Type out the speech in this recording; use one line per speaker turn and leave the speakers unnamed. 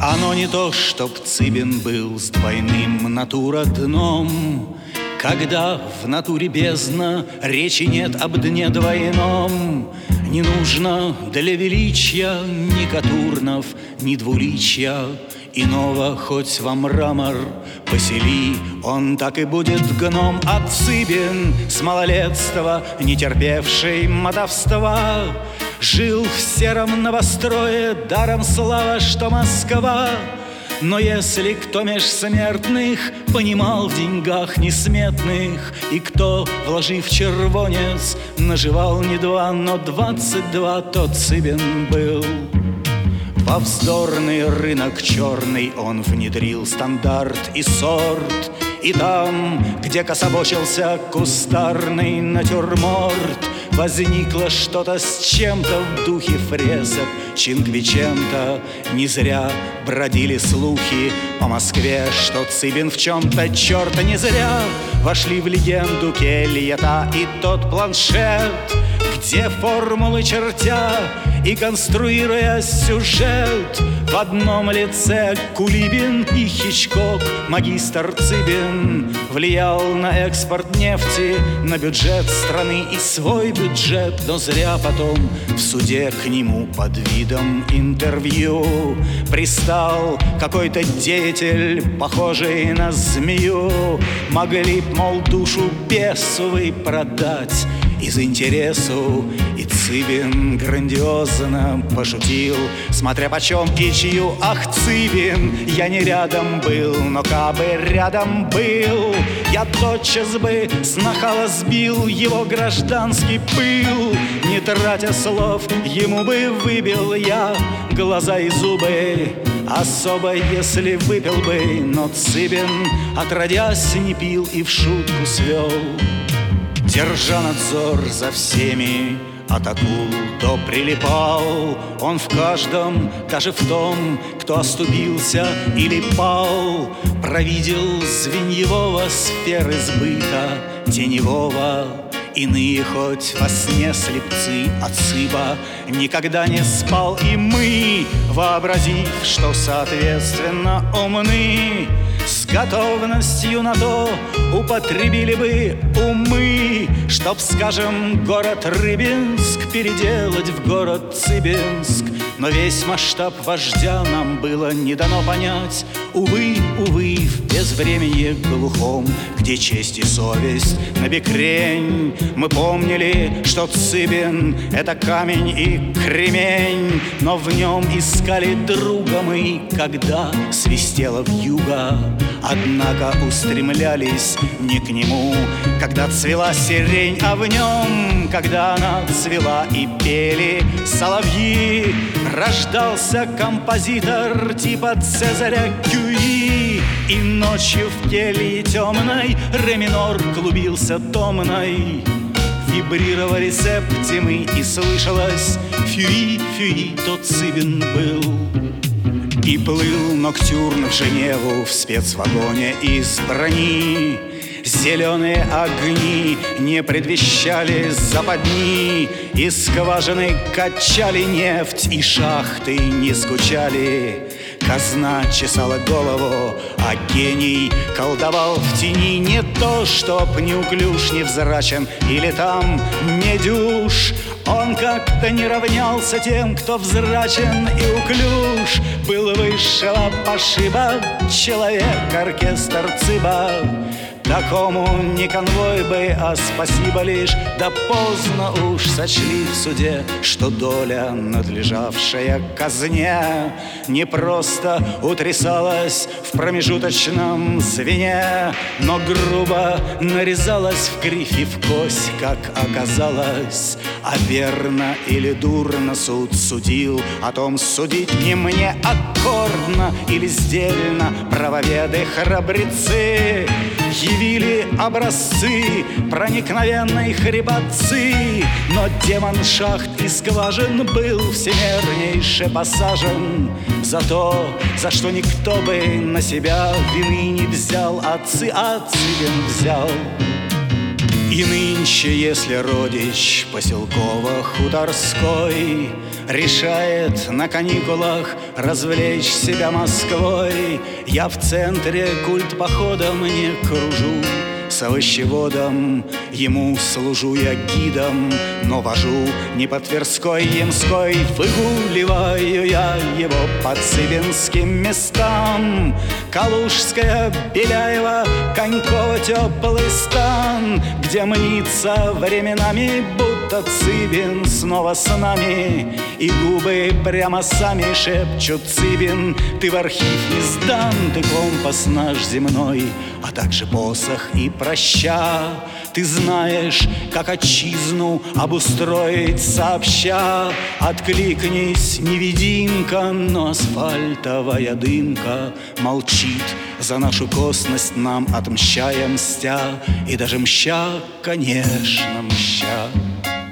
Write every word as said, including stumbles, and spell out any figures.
Оно не то, чтоб Цыбин был с двойным натура-дном, когда в натуре бездна, речи нет об дне двойном. Не нужно для величия ни Катурнов, ни двуличья иного, хоть во мрамор посели, он так и будет гном. А Цыбин с малолетства, не терпевший мотовства, жил в сером новострое, даром слава, что Москва. Но если кто меж смертных понимал в деньгах несметных, и кто, вложив червонец, наживал не два, но двадцать два, то Цыбин был. Во вздорный рынок черный он внедрил стандарт и сорт, и там, где кособочился кустарный натюрморт, возникло что-то с чем-то в духе фресок Чинквиченто. Не зря бродили слухи по Москве, что Цыбин в чем-то черта. Не зря вошли в легенду Кельета и тот планшет, где формулы чертя и конструируя сюжет, в одном лице Кулибин и Хичкок, магистр Цыбин влиял на экспорт нефти, на бюджет страны и свой бюджет. Но зря потом в суде к нему под видом интервью пристал какой-то деятель, похожий на змею. Могли б, мол, душу бесовой продать из интересу, и Цыбин грандиозно пошутил, смотря почем и чью. Ах, Цыбин, я не рядом был, но кабы рядом был, я тотчас бы с нахала сбил его гражданский пыл. Не тратя слов, ему бы выбил я глаза и зубы, особо если выпил бы. Но Цыбин, отродясь, не пил и в шутку свел, держа надзор за всеми, от акул до прилипал. Он в каждом, даже в том, кто оступился или пал, провидел звеньевого сферы сбыта теневого. Иные хоть во сне слепцы от Цыба никогда не спал. И мы, вообразив, что соответственно умны, с готовностью на то употребили бы умы, чтоб, скажем, город Рыбинск переделать в город Цыбинск. Но весь масштаб вождя нам было не дано понять. Увы, увы, в безвременье глухом, где честь и совесть набекрень, мы помнили, что Цыбин — это камень и кремень. Но в нем искали друга мы, когда свистела вьюга. Однако устремлялись не к нему, когда цвела сирень, а в нем, когда она цвела и пели соловьи. Рождался композитор типа Цезаря Кюи, и ночью в келье темной ре минор клубился томной. Вибрировали септимы и слышалось фюи, фюи, то Цыбин был. И плыл ноктюрн в Женеву в спецвагоне из брони. Зеленые огни не предвещали западни, и скважины качали нефть, и шахты не скучали. Казна чесала голову, а гений колдовал в тени. Не то, чтоб неуклюж, невзрачен или там недюж, он как-то не равнялся тем, кто взрачен и уклюж. Был высшего пошиба человек, оркестр Цыба. Такому не конвой бы, а спасибо лишь. Да поздно уж сочли в суде, что доля, надлежавшая казне, не просто утрясалась в промежуточном звене, но грубо нарезалась в кривь и в кость, как оказалось. А верно или дурно суд судил, о том судить не мне. Аккордно или сдельно правоведы храбрецы явили образцы проникновенной хребатцы. Но демон шахт и скважин был всемернейше посажен за то, за что никто бы на себя вины не взял, а Цы, а Цыбин взял. И нынче, если родич поселково-хуторской решает на каникулах развлечь себя Москвой, я в центре культ походом не кружу с овощеводом, ему служу я гидом, но вожу не по Тверской, Ямской. Выгуливаю я его по цыбинским местам: Калужская, Беляева, Коньково, теплый стан, где мнится временами, будто Цыбин снова с нами, и губы прямо сами шепчут: Цыбин, ты в архив не сдан, ты компас наш земной, а также посох и проща. Ты знаешь, как отчизну обустроить сообща. Откликнись, невидимка, но асфальтовая дымка молчит за нашу косность, нам отмщая мстя. И даже мща, конечно, мща.